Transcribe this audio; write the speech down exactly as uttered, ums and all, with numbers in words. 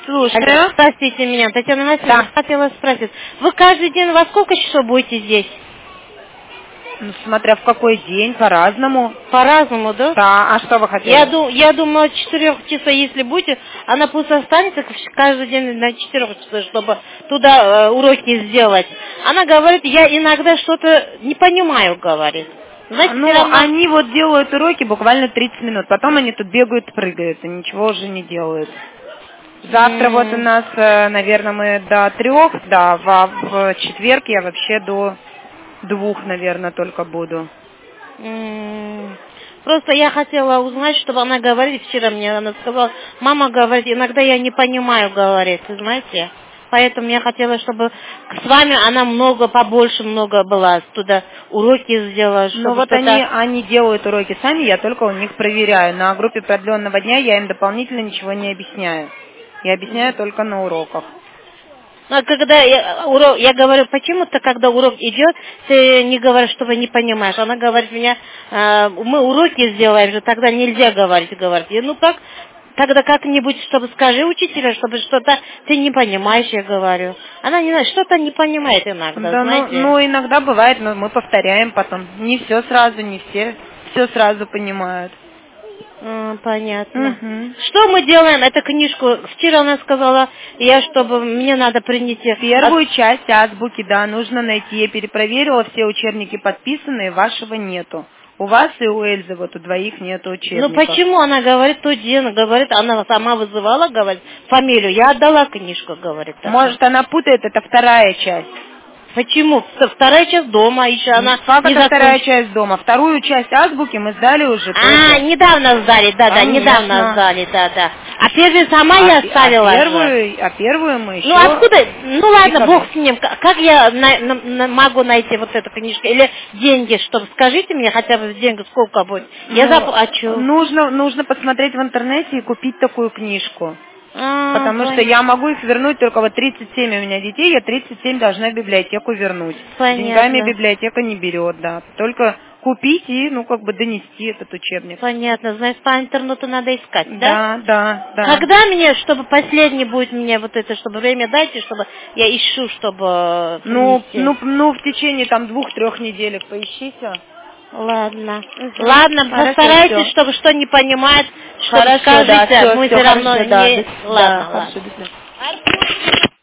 Слушаю. Простите меня, Татьяна Васильевна, Да. хотела спросить. Вы каждый день во сколько часов будете здесь? Ну, смотря в какой день, по-разному. По-разному, да? Да, а что вы хотели? Я, ду я думала, четырех часов, если будете, она пусть останется каждый день на четырех часов, чтобы туда э, уроки сделать. Она говорит, я иногда что-то не понимаю, говорит. Знаете, ну, равно... они вот делают уроки буквально тридцать минут, потом они тут бегают, прыгают, и ничего уже не делают. Завтра mm. вот у нас, наверное, мы до трех, да, в, в четверг я вообще до двух, наверное, только буду. Mm. Просто я хотела узнать, чтобы она говорит, вчера мне она сказала, мама говорит, иногда я не понимаю, говорит, знаете. Поэтому я хотела, чтобы с вами она много, побольше много была, туда уроки сделала. Ну вот они, они делают уроки сами, я только у них проверяю. На группе продленного дня я им дополнительно ничего не объясняю. Я объясняю только на уроках. А когда я, урок, я говорю, почему-то, когда урок идет, ты не говоришь, что вы не понимаешь. Она говорит, меня, э, мы уроки сделаем же, тогда нельзя говорить, говорит. Я, ну как, тогда как-нибудь, чтобы скажи учителю, чтобы что-то ты не понимаешь, я говорю. Она не знает, что-то не понимает иногда, да, знаете. Ну, ну, иногда бывает, но мы повторяем потом. Не все сразу, не все все сразу понимают. А, понятно. Угу. Что мы делаем? Эту книжку, вчера она сказала, я, чтобы мне надо принести... Первую От... часть азбуки, да, нужно найти. Я перепроверила, все учебники подписаны, вашего нету. У вас и у Эльзы, вот у двоих нету учебников. Ну почему она говорит, тот день, говорит, она сама вызывала, говорит, фамилию, я отдала книжку, говорит. Может, она путает, это вторая часть. Почему? Вторая часть дома еще она... Как это вторая часть дома? Вторую часть азбуки мы сдали уже. А, недавно сдали, да-да, недавно сдали, да-да. А первую сама я оставила. А первую, а первую мы еще... Ну откуда? Ну ладно, бог с ним. Как я на, на, могу найти вот эту книжку? Или деньги, чтобы скажите мне хотя бы деньги сколько будет? Я ну, заплачу. Нужно, нужно посмотреть в интернете и купить такую книжку. А, Потому понятно. Что я могу их вернуть только вот тридцать семь у меня детей, я тридцать семь должна в библиотеку вернуть. Понятно. Деньгами библиотека не берет, да. Только купить и, ну, как бы донести этот учебник. Понятно, значит, по интернету надо искать, да? Да, да, да. Когда мне, чтобы последний будет мне вот это, чтобы время дайте, чтобы я ищу, чтобы ну, ну, ну, в течение там двух-трех недель поищите. Ладно. Угу. Ладно, хорошо, постарайтесь, все. чтобы что не понимает, чтобы хорошо, скажите, да, все, мы все, все равно хорошо, не... Да, ладно, да, ладно. Хорошо,